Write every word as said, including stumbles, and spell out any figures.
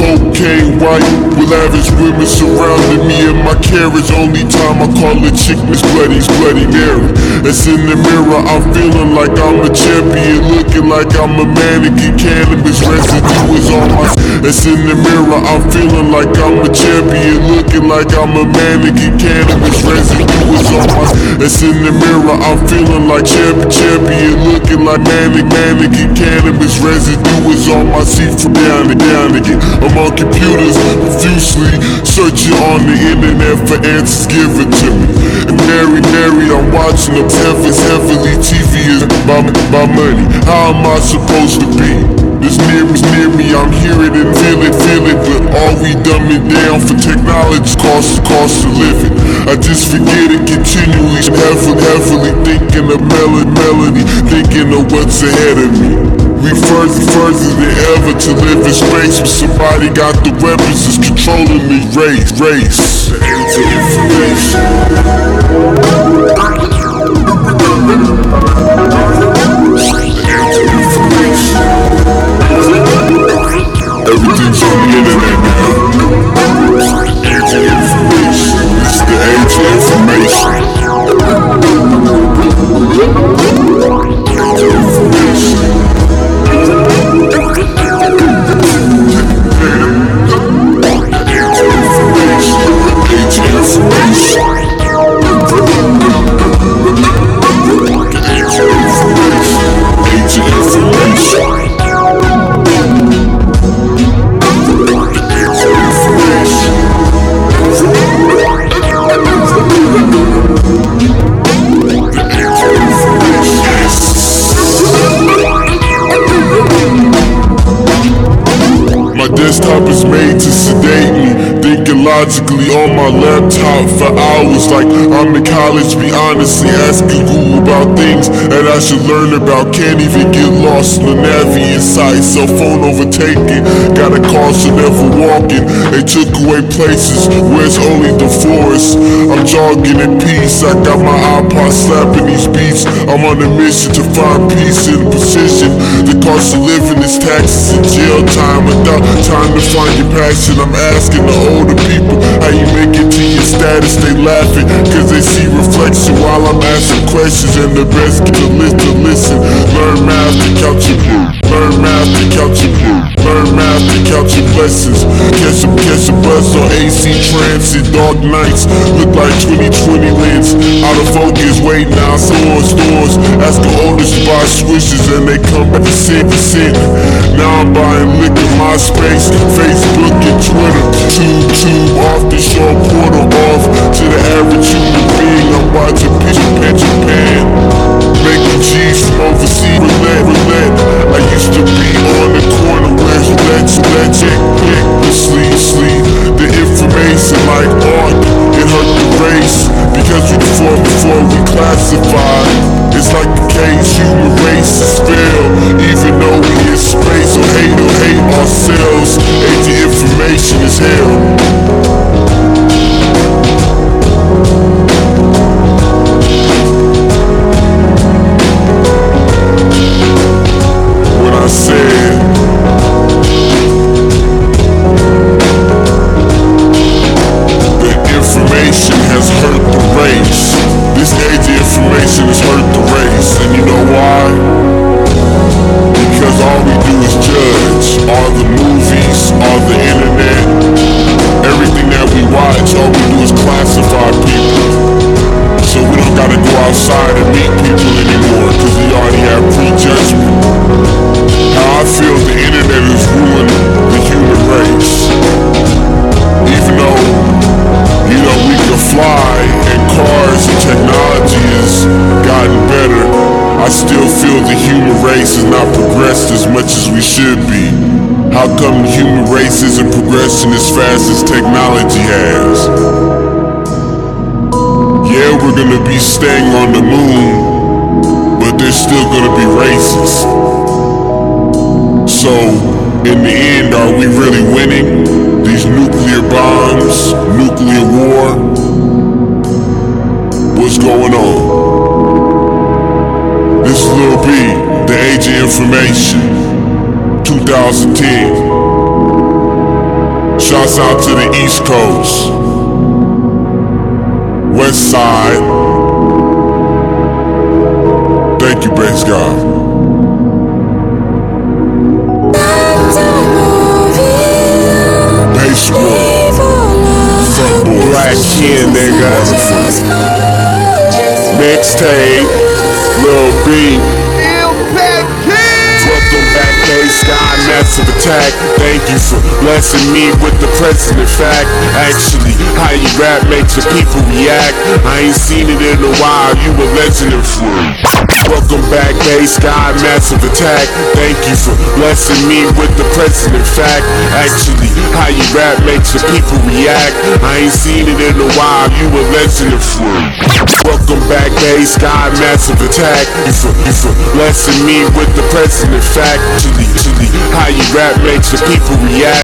cocaine white, with lavish women surrounding me and my carriage. Only time I call a chick Miss Bloody, Bloody Mary. As in the mirror, I'm feeling like I'm a champion, looking like I'm a mannequin. Cannabis residue is on my. As in the mirror, I'm feeling like I'm a champion, looking like I'm a mannequin. Cannabis residue is on my. As in the mirror, I'm feeling like champion, champion, looking like mannequin, mannequin. Cannabis residue is on my seat from down and down again. I'm on computers profusely, searching on the internet for answers given to me. And Mary, Mary, I'm watching them heavens, heavily. T V is by, by money. How am I supposed to be? This near me, near me, I'm hearing it, feel it, feel it. But all we dumbing down for technology costs, cost of living. I just forget it continually, heavily, heavily thinking of melody, melody, thinking of what's ahead of me. We further, further than ever to live in space, but somebody got the weapons that's controlling the race, race. The age of information. Everything's on the internet now. Age of information. It's the age of information. Age of information. Desktop is made to sedate me, thinking logically on my laptop for hours like I'm in college. Be honestly asking Google about things that I should learn about. Can't even get lost in the Navi inside. Cell phone overtaken, got a car so never walking. They took away places where it's only the forest. I'm jogging in peace, I got my iPod slapping these beats. I'm on a mission to find peace and precision. The cost of living is taxes and jail time without time to find your passion. I'm asking the older people how you make it to your status. They laughing cause they see reflection while I'm asking questions. And the best get to listen to listen. Learn math to count your Learn math to count your Learn math to count your blessings. Catch a, catch a bus on A C Transit. Dark nights look like twenty twenty lens. Out of focus, waiting out stores, stores. Asking oldest to buy swishes and they come back to sit, to sit. Now I'm buying liquor, MySpace, Facebook and Twitter. Tube, tube off the shore, portal off to the average human being. I'm watching Picture Pan Japan, making G's from overseas. Roulette, roulette. I used to be on the corner where roulette, roulette, check, check, sleep, sleep. The information like art, it hurt the race because we before before we classify. It's like the case, human race is failed, even though we in space. So hate or hate ourselves. Age of information is hell. I said the information has hurt the race. This age of information has hurt the race. And you know why? Because all we do is judge. All the movies, all the internet, everything that we watch, all we do is classify people. So we don't gotta go outside and meet people anymore because we already have prejudgment. How I feel the internet is ruining the human race. Even though, you know, we can fly and cars and technology has gotten better, I still feel the human race has not progressed as much as we should be. How come the human race isn't progressing as fast as technology has? Yeah, we're gonna be staying on the moon, but there's still gonna be races. So, in the end, are we really winning these nuclear bombs, nuclear war? What's going on? This is Lil B, the Age of Information, two thousand ten. Shouts out to the East Coast, West Side. Thank you, Bass God. Bass World, front boy, Black Kid, nigga. Mixtape, Lil B. Welcome back, Bass God, Massive Attack. Thank you for blessing me with the president fact. Actually, how you rap makes the people react. I ain't seen it in a while, you a legend and free. Welcome back, Bass God, Massive Attack. Thank you for blessing me with the president fact. Actually, how you rap makes the people react. I ain't seen it in a while, you a legend and free. Welcome back, Bass God, Massive Attack. You for, you for blessing me with the president fact. Actually, actually, how you rap makes the people react.